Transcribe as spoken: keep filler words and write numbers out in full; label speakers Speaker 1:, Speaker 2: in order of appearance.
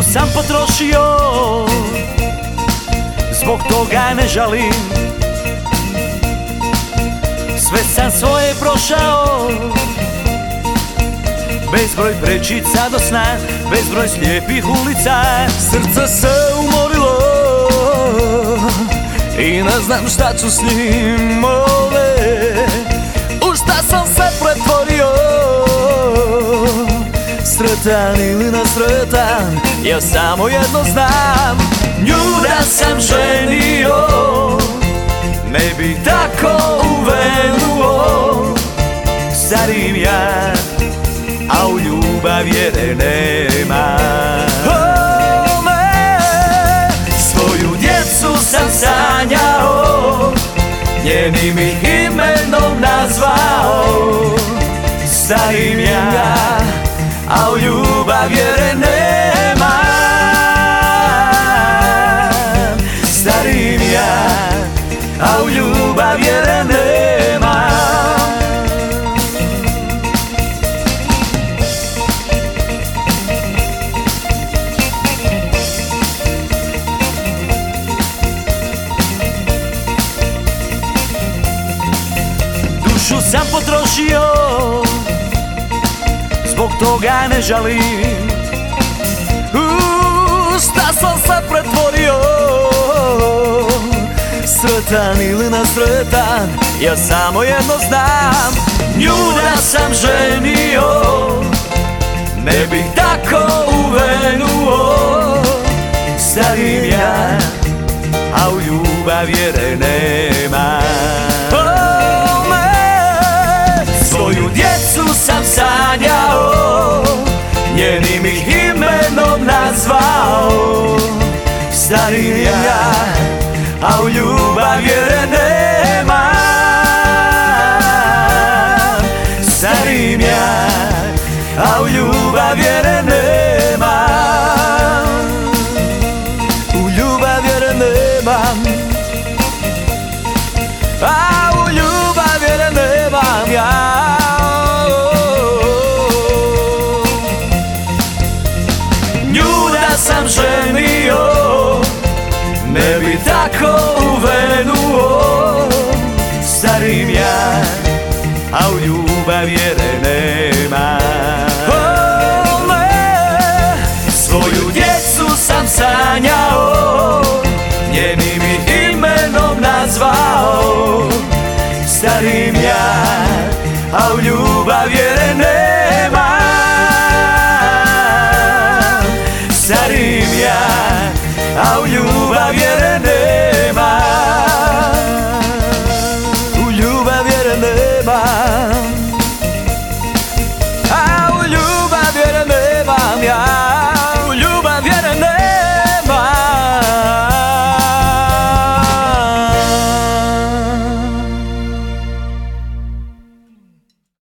Speaker 1: sam potrošio, zbog toga ne žalim. Sve sam svoje prošao, bezbroj prečica do sna, bezbroj slijepih ulica. Srce se umorilo i ne znam šta ću s njim, ove. U šta sam se pretvorio, sretan ili nesretan, ja samo jedno znam. Nju da sam ženio, ne bi tako uvenuo. Starim ja, a u ljubav vjere nema. Svoju djecu sam sanjao, njenim ih imenom nazvao. Starim ja, a u ljubav vjere nema. Starim ja, a u ljubav vjere nema. Dušu sam potrošio, zbog toga ne žalim. U šta sam se pretvorio, sretan ili nesretan, ja samo jedno znam. Nju da sam ženio, ne bih tako uvenuo. Starim ja, a u ljubav vjere nema. Svoju djecu sam sanjao, njenim ih imenom nazvao. Starim ja, a u ljubav vjere nema. Starim ja, a u ljubav vjere nema. U ljubav vjere nemam, a u ljubav vjere nemam ja. Nju da sam ženio, ne bi tako uvenuo. Starim ja, a u ljubav vjere nema. Svoju djecu sam sanjao, njenim ih imenom nazvao. Starim ja, a u ljubav vjere nema. Starim ja, a u ljubav